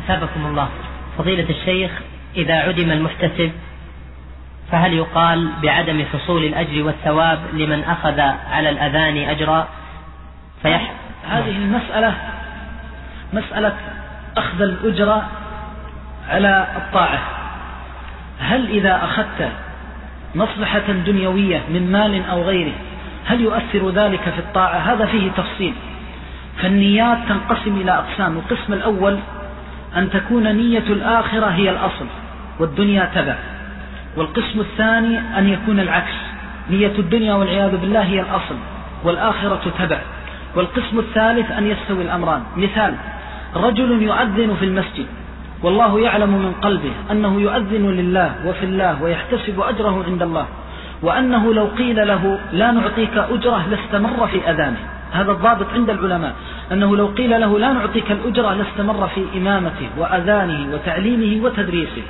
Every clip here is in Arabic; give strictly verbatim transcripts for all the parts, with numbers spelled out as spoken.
أثابكم الله. فضيلة الشيخ، إذا عدم المحتسب فهل يقال بعدم حصول الأجر والثواب لمن أخذ على الأذان أجرا؟ فيح... هذه المسألة مسألة أخذ الأجر على الطاعة، هل إذا أخذت مصلحة دنيوية من مال أو غيره هل يؤثر ذلك في الطاعة؟ هذا فيه تفصيل. فالنيات تنقسم إلى أقسام. القسم الأول أن تكون نية الآخرة هي الأصل والدنيا تبع، والقسم الثاني أن يكون العكس، نية الدنيا والعياذ بالله هي الأصل والآخرة تبع، والقسم الثالث أن يستوي الأمران. مثال: رجل يؤذن في المسجد والله يعلم من قلبه أنه يؤذن لله وفي الله ويحتسب أجره عند الله، وأنه لو قيل له لا نعطيك أجره لاستمر في أذانه. هذا الضابط عند العلماء، أنه لو قيل له لا نعطيك الأجرة لاستمر في إمامته وأذانه وتعليمه وتدريسه.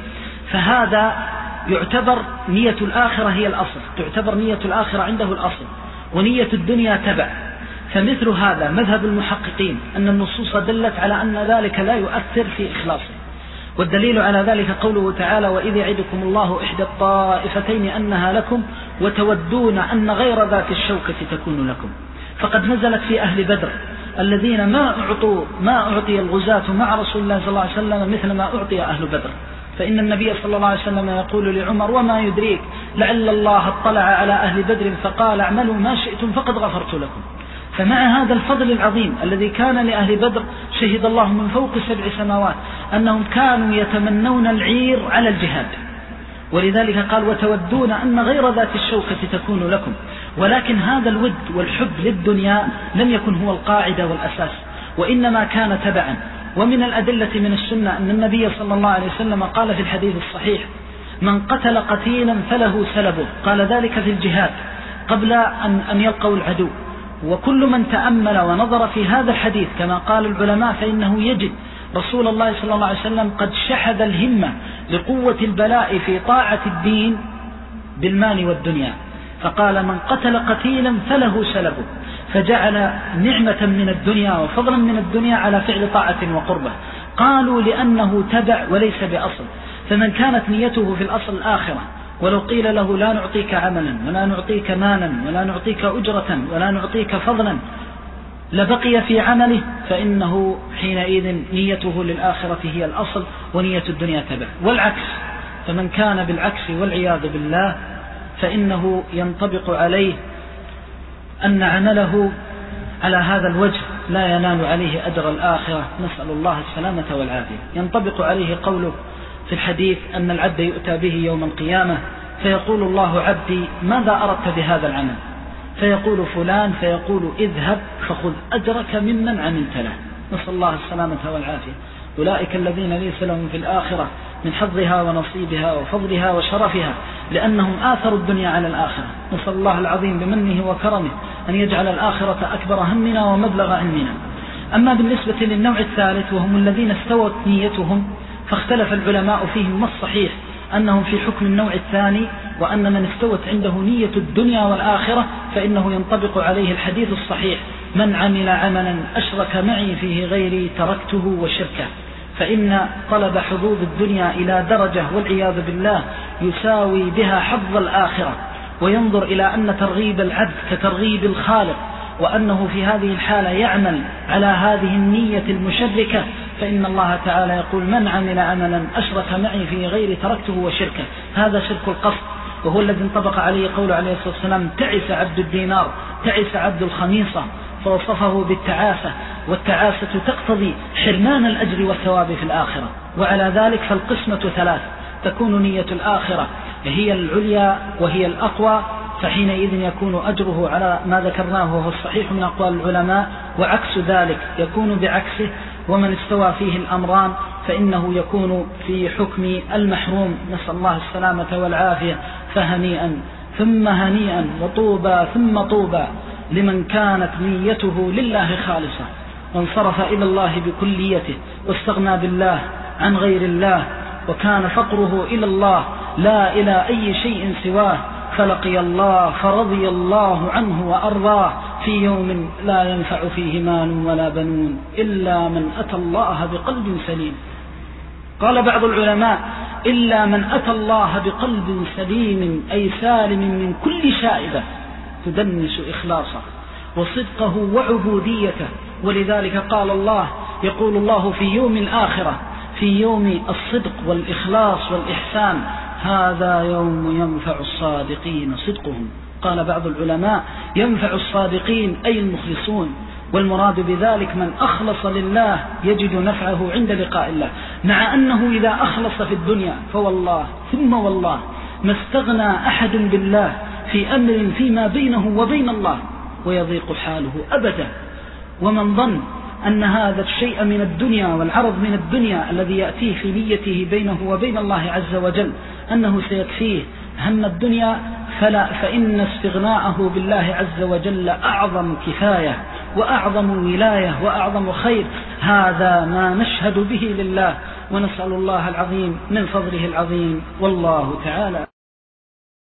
فهذا يعتبر نية الآخرة هي الأصل، تعتبر نية الآخرة عنده الأصل ونية الدنيا تبع. فمثل هذا مذهب المحققين أن النصوص دلت على أن ذلك لا يؤثر في إخلاصه، والدليل على ذلك قوله تعالى: وإذ يعدكم الله إحدى الطائفتين أنها لكم وتودون أن غير ذات الشوكة تكون لكم. فقد نزلت في أهل بدر الذين ما أعطوا ما أعطي الغزاة مع رسول الله صلى الله عليه وسلم مثل ما أعطي أهل بدر. فإن النبي صلى الله عليه وسلم يقول لعمر: وما يدريك لعل الله اطلع على أهل بدر فقال اعملوا ما شئتم فقد غفرت لكم. فمع هذا الفضل العظيم الذي كان لأهل بدر شهد الله من فوق سبع سماوات أنهم كانوا يتمنون العير على الجهاد، ولذلك قال: وتودون أن غير ذات الشوكة تكون لكم. ولكن هذا الود والحب للدنيا لم يكن هو القاعدة والأساس، وإنما كان تبعا. ومن الأدلة من السنة أن النبي صلى الله عليه وسلم قال في الحديث الصحيح: من قتل قتيلا فله سلبه، قال ذلك في الجهاد قبل أن, أن يلقوا العدو. وكل من تأمل ونظر في هذا الحديث كما قال العلماء فإنه يجد رسول الله صلى الله عليه وسلم قد شحذ الهمة لقوة البلاء في طاعة الدين بالمال والدنيا، فقال: من قتل قتيلا فله سلبه، فجعل نعمة من الدنيا وفضلا من الدنيا على فعل طاعة وقربة. قالوا: لأنه تبع وليس بأصل. فمن كانت نيته في الأصل الآخرة ولو قيل له لا نعطيك عملا ولا نعطيك مالا ولا نعطيك أجرة ولا نعطيك فضلا لبقي في عمله، فإنه حينئذ نيته للآخرة هي الأصل ونية الدنيا تبع. والعكس، فمن كان بالعكس والعياذ بالله فإنه ينطبق عليه أن عمله على هذا الوجه لا ينال عليه أجر الآخرة، نسأل الله السلامة والعافية. ينطبق عليه قوله في الحديث أن العبد يؤتى به يوم القيامة فيقول الله: عبدي ماذا أردت بهذا العمل؟ فيقول فلان، فيقول: اذهب فخذ أجرك ممن عملت له. نسأل الله السلامة والعافية. أولئك الذين ليس لهم في الآخرة من حظها ونصيبها وفضلها وشرفها، لأنهم آثروا الدنيا على الآخرة. نسأل الله العظيم بمنه وكرمه أن يجعل الآخرة أكبر همنا ومبلغ علمنا. أما بالنسبة للنوع الثالث وهم الذين استوت نيتهم فاختلف العلماء فيهم ما الصحيح، أنهم في حكم النوع الثاني، وأن من استوت عنده نية الدنيا والآخرة فإنه ينطبق عليه الحديث الصحيح: من عمل عملا أشرك معي فيه غيري تركته وشركه. فإن طلب حظوظ الدنيا إلى درجة والعياذ بالله يساوي بها حظ الآخرة، وينظر إلى أن ترغيب العبد كترغيب الخالق، وأنه في هذه الحالة يعمل على هذه النية المشركة. فإن الله تعالى يقول: من عمل عملا أشرك معي في غير تركته وشركه. هذا شرك القصد، وهو الذي انطبق عليه قول عليه الصلاة والسلام: تعس عبد الدينار، تعس عبد الخميصة، فوصفه بالتعاسة، والتعاسة تقتضي حرمان الأجر والثواب في الآخرة. وعلى ذلك فالقسمة ثلاث: تكون نية الآخرة هي العليا وهي الأقوى، فحينئذ يكون أجره على ما ذكرناه وهو الصحيح من أقوال العلماء، وعكس ذلك يكون بعكسه. ومن استوى فيه الأمران فإنه يكون في حكم المحروم، نسأل الله السلامة والعافية. فهنيئا ثم هنيئا وطوبى ثم طوبى لمن كانت نيته لله خالصة وانصرف إلى الله بكليته واستغنى بالله عن غير الله، وكان فقره إلى الله لا إلى أي شيء سواه، فلقي الله فرضي الله عنه وأرضاه في يوم لا ينفع فيه مال ولا بنون إلا من أتى الله بقلب سليم. قال بعض العلماء: إلا من أتى الله بقلب سليم أي سالم من كل شائبة تدنس إخلاصه وصدقه وعبوديته. ولذلك قال الله، يقول الله في يوم الآخرة، في يوم الصدق والإخلاص والإحسان: هذا يوم ينفع الصادقين صدقهم. قال بعض العلماء: ينفع الصادقين أي المخلصون، والمراد بذلك من أخلص لله يجد نفعه عند لقاء الله، مع أنه إذا أخلص في الدنيا فوالله ثم والله ما استغنى أحد بالله في أمر فيما بينه وبين الله ويضيق حاله أبدا. ومن ظن أن هذا الشيء من الدنيا والعرض من الدنيا الذي يأتيه في نيته بينه وبين الله عز وجل أنه سيكفيه هم الدنيا، فلا، فإن استغناءه بالله عز وجل أعظم كفاية وأعظم ولاية وأعظم خير. هذا ما نشهد به لله، ونسأل الله العظيم من فضله العظيم، والله تعالى